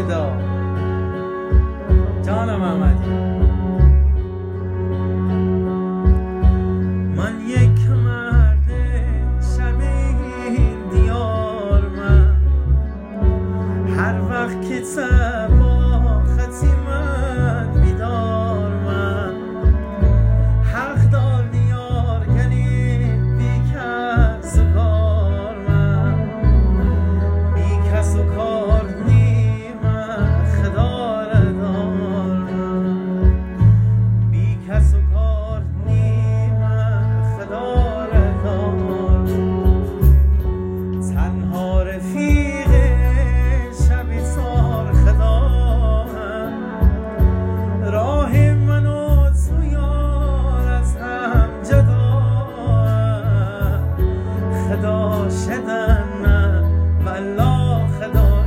ندا جان محمدی. من یک مرد شب این دیار، من هر وقت که تبا خطی من بیدار، من حق دار نیار گلی بی کس و کار، من بی کس و کار نیم خدار دار، من بی کس و کار نیم خدار دار، تنها رفیق شبی تار خداهم، راه من و تو یار از هم جداهم، خدا شدن نه والله خدا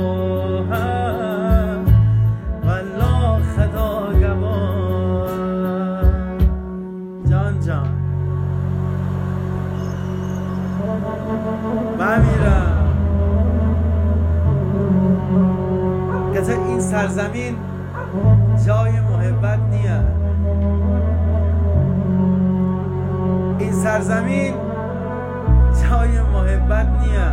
گواهم، والله خدا گواهم. جان جان من میرم که این سرزمین جای محبت نیه، این سرزمین جای محبت نیه،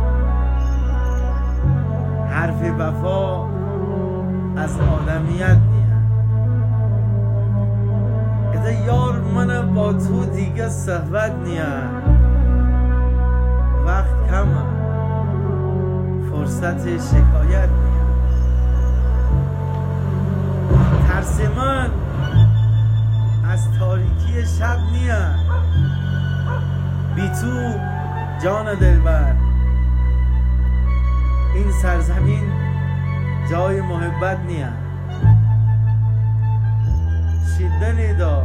حرف وفا از آدمیت نیه، که یار من با تو دیگه صحبت نیه، وقت کمه فرصت شکایت نیه، ترس من از تاریکی شب نیه، بی تو جان دلبر این سرزمین جای محبت نیه. شیدنی دا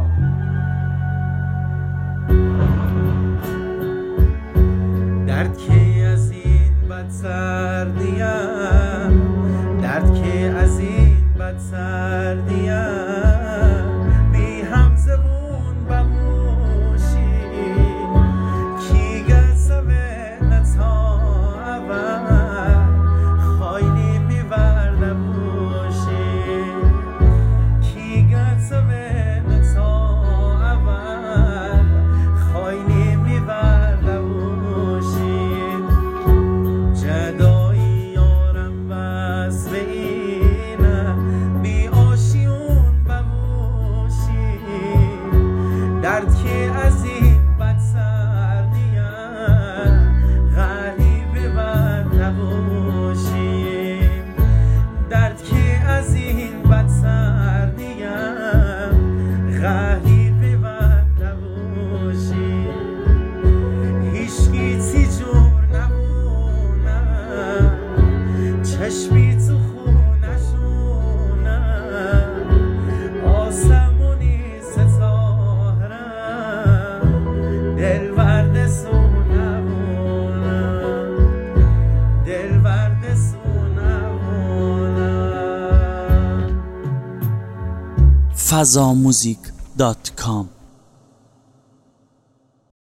درد که از این بدتر نیه، درد که از این بدتر نیه، بی هم زبون بموشی کی گسوه نتا اول خایلی میورده بوشی، کی گسوه نتا اول خایلی میورده بوشی، جدایی یارم بس به اینه بی آشیون بموشی، درد که از این بدتر نیه غریبه بد نباشی، درد که از این بدتر نیه غریبه بد نباشی، هیچکی تی جور نمونه چشمی تو خونشونه، آسمونی ستاره دلورد سونمونه، دلورد سونمونه. fazamuzik.com